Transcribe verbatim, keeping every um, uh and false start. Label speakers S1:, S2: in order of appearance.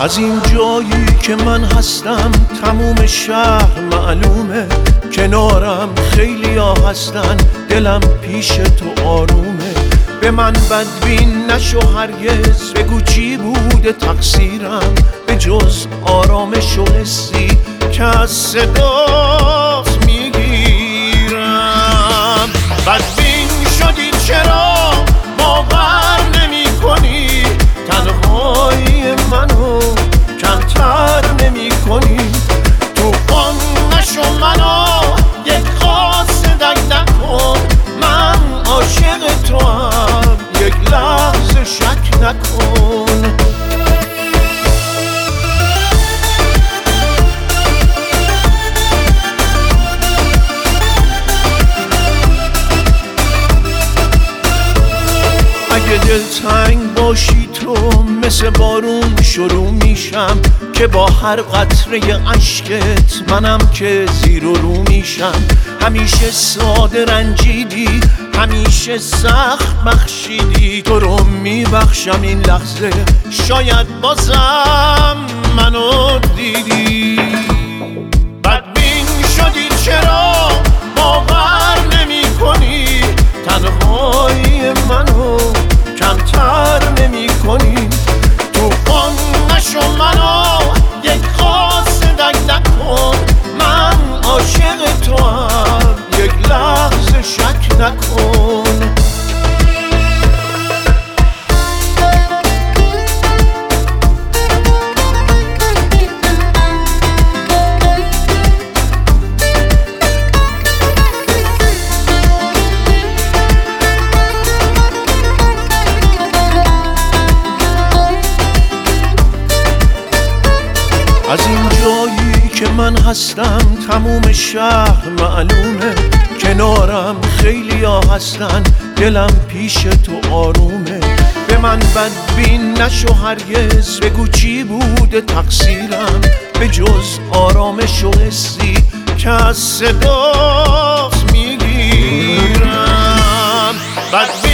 S1: از این جایی که من هستم تموم شهر معلومه، کنارم خیلی ها هستن، دلم پیش تو آرومه. به من بدبین نشو هرگز، بگو چی بوده تقصیرم به جز آرامش و حسی که از صدات میگیرم. بدبین شدی چرا باور نمی کنی، تنهایی منو کمتر نمی کنی. توفان نشو منو یک قاصدک نکن، من عاشق تو هم یک لحظه شک نکن. اگه دلتنگ باشی تو مثل بارون شروع میشم، که با هر قطره اشکت منم که زیر و رو میشم. همیشه ساده رنجیدی، همیشه سخت بخشیدی، تو رو میبخشم این لحظه شاید بازم منو دیدی. بدبین شدی چرا باور نمی کنی، تنهایی منو کمتر نمی کنی. توفان نشو منو یک قاصدک نکن، من عاشق تو هم یک لحظه شک نکن. از این جایی که من هستم تموم شهر معلومه، کنارم خیلی ها هستن، دلم پیش تو آرومه. به من بدبین نشو هرگز، بگو چی بوده تقصیرم به جز آرامش و حسی که از صدات میگیرم. بدبین